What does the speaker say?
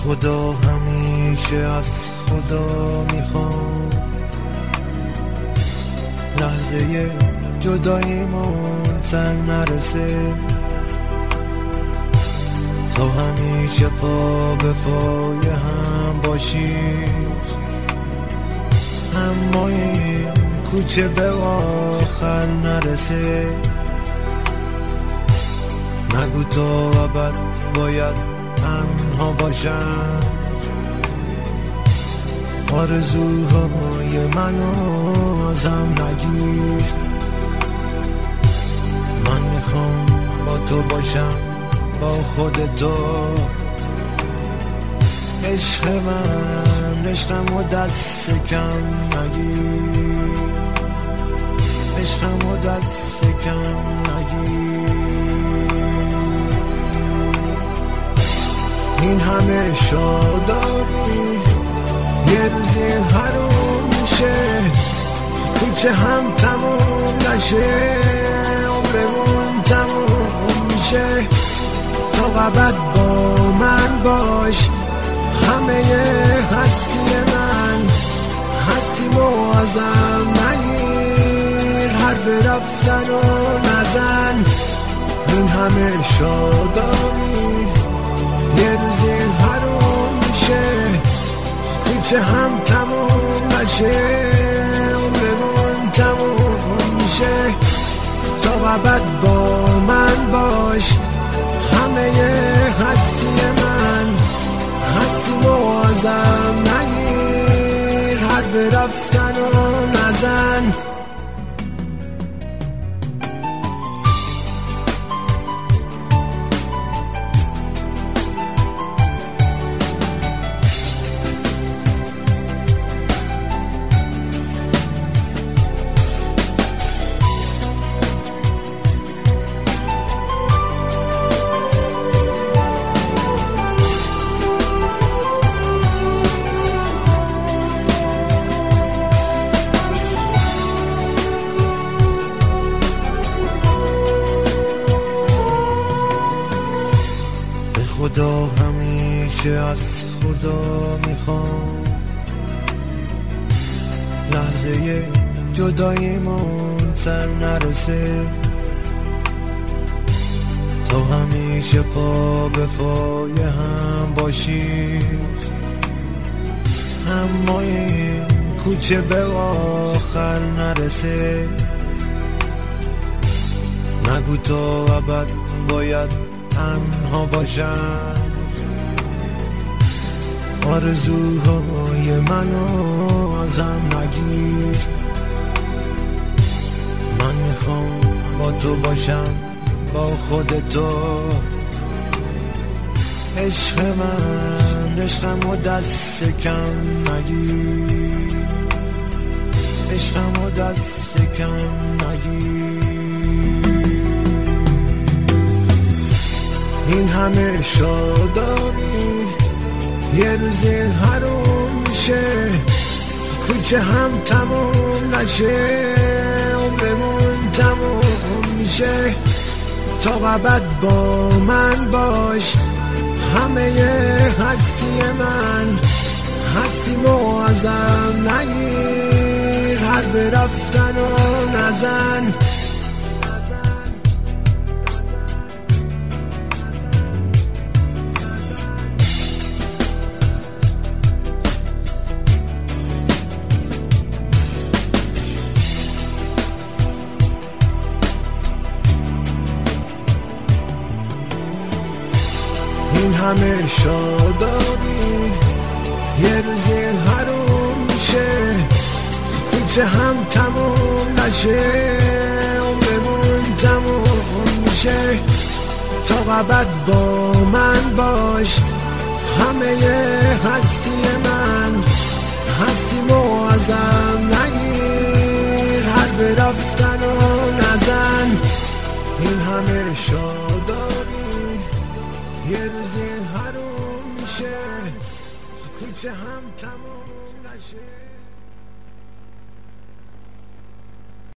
خدا همیشه از خدا میخوام لحظه جداییمون سر نرسه، تا همیشه پا به پای هم باشیم، اما این کوچه به آخر نرسه. نگو تا ابد باید تنها باشم، آرزوهای منو ازم نگیر. من میخوام با تو باشم، با خود تو. عشق من عشقمو دست کم نگیر، عشقمو دست کم نگیر. این همه شادابی یه روزی حروم میشه، کوچه هم تموم نشه، عمرمون تموم میشه. تا ابد با من باش، همه هستی من، هستیمو ازم نگیر، حرف رفتن و نزن. این همه شادابی یه روزی حروم میشه، کوچه هم تموم نشه، عمرمون تموم میشه. تا ابد با من باش، همه هستی من، هستیمو ازم نگیر، حرف رفتن و نزن. خدا همیشه از خدا میخوام لحظه جداییمون سر نرسه، تا همیشه پا به پای هم باشیم، اما این کوچه به آخر نرسه. نگو تا ابد باید تنها باشم، آرزوهای منو ازم نگیر. من میخوام با تو باشم، با خود تو. عشق من عشقمو دست کم نگیر، عشقمو دست کم نگیر. این همه شادابی یه روزی حروم میشه، کوچه هم تموم نشه، عمرمون تموم میشه. تا ابد با من باش، همه هستی من، هستیمو ازم نگیر، حرف رفتن و نزن. این همه شادابی یه روزی حروم میشه، کوچه هم تموم نشه، عمرمون تموم میشه. تا ابد با من باش، همه هستی من، هستیمو ازم نگیر، حرف رفتن و نزن. این همه شادابی یه روزی حروم میشه، کوچه هم تموم نشه.